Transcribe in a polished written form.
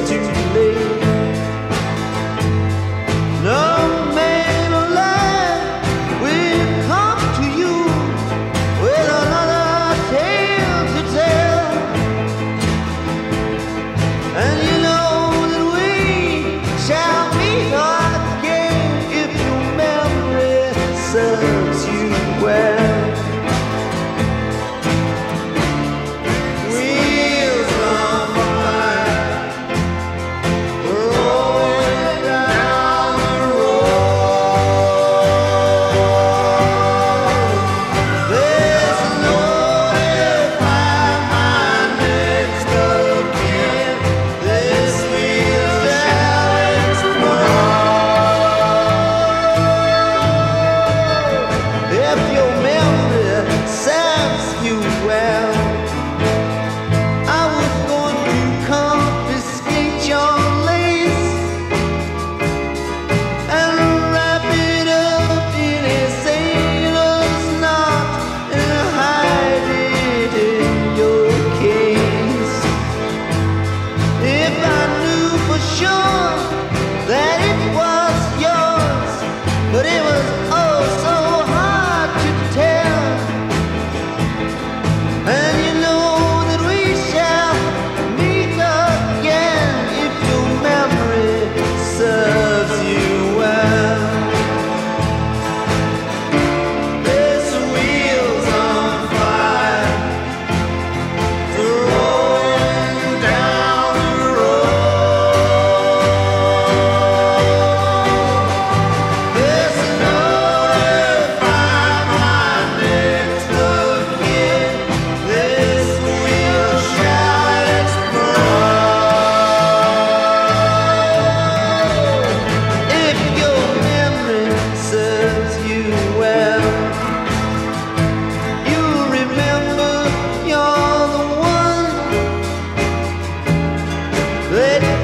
too late. No man alive will come to you with another tale to tell. And you know that we shall meet again if your memory serves you well. Wheels on fire, rolling down the road. There's no way to find my next of kin. This wheel shall explode. If your memory serves you well, I was going to confiscate your lace and wrap it up in a sailor's knot and hide it in your case. If I knew for sure that it was yours, but it was oh so hard to tell. And you know that we shall meet again if your memory serves you well. This wheel's on fire, rolling down the road. There's no way to find my next of kin. This wheel shall explode. If your memory serves you well, you remember you're the one that